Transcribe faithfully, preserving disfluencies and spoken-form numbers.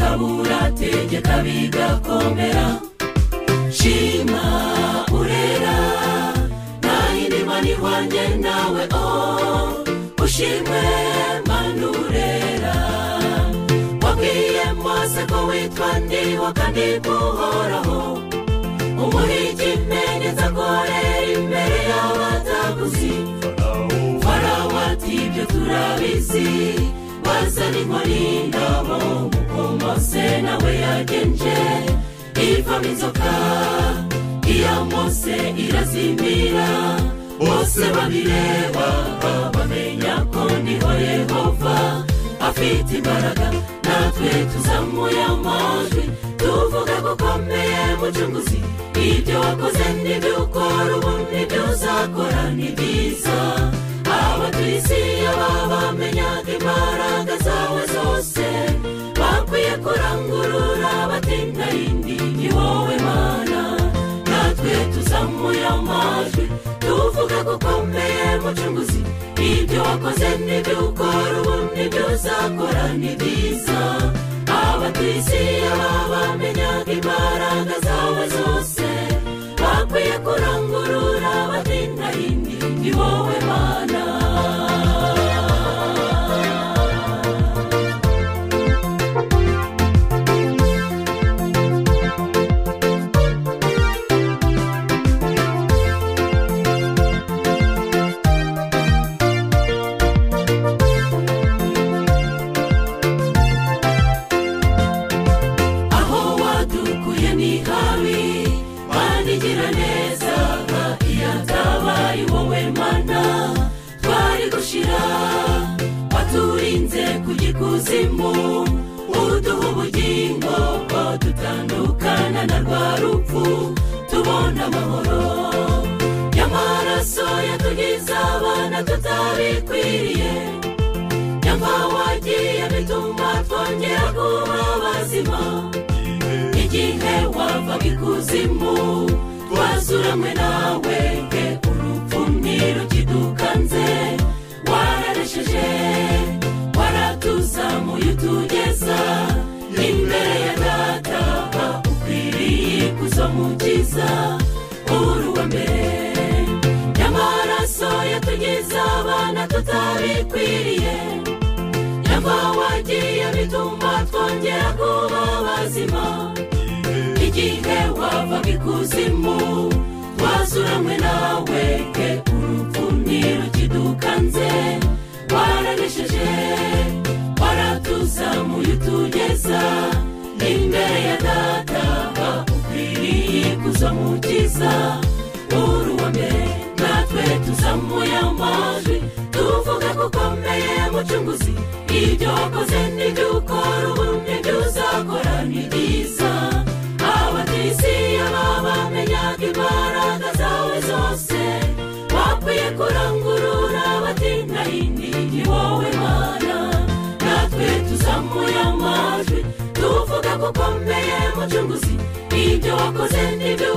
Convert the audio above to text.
bikabura tegeka bigakomera shima urera nayindi mani wanjye nawe oh ushimwe manurera wabwiye Mose ko witwa ndiho kandi guhoraho umuhigi imenyetso akorera imbere y'abataguzi Farawo ati ibyo turabizi bazana inkoni n'abo nk'uko Mose nawe yagenje ivamo inzoka iya Mose irazimira bose babireba bamenya ko ndiho Yehova afite imbaraga natwe tuzamuye amajwi tuvuga ko ukomeye mucunguzi ibyo wakoze n'ibyo ukora ubu n'ibyo uzakora ni byiza abatuye isi bamenyaga imbaraga zawe zose bakwiye kurangurura bati nta yindi ni wowe Mana natwe tuzamuye amajwi tuvuga ko ukomeye mucunguzi ibyo wakoze n'ibyo ukora ubu n'ibyo uzakora ni byiza abatuye isi bamenyaga imbaraga zawe zose bakwiye kurangurura bati nta yindi ni wowe Mana waturinze kugikuzimu uduha ubugingo dutandukana na rwa rupfu tubona amahoro y'amaraso yatugize abana tutabikwiriye nyamva wagiye bituma twongera kuba bazima igihe wavaga ikuzimu twazuramwe nawe urupfu ntirukidukanze wararesheje waratuzamuye utugeza imbere ya data ukwiriye kuzomukiza uruwa mbere y'amaraso yatugize abana tutabikwiriye nyamva wagiye bituma twongera kuba bazima igihe wavaga ikuzimu twazuramwe nawe urupfu ntirukidukanze wararesheje waratuzamuye utugeza imbere ya data ukwiriye kuzomukiza uruwa mbere natwe tuzamuye amajwi tuvuga ko ukomeye mucunguzi ibyo wakoze n'ibyo ukora ubu n'ibyo uzakora ni byiza abatuye isi bamenyaga imbaraga zawe zose bakwiye kurangurura bati nta yindi ni wowe Mana natwe tuzamuye amajwi tuvuga ko ukomeye mucunguzi ibyo wakoze n'ibyo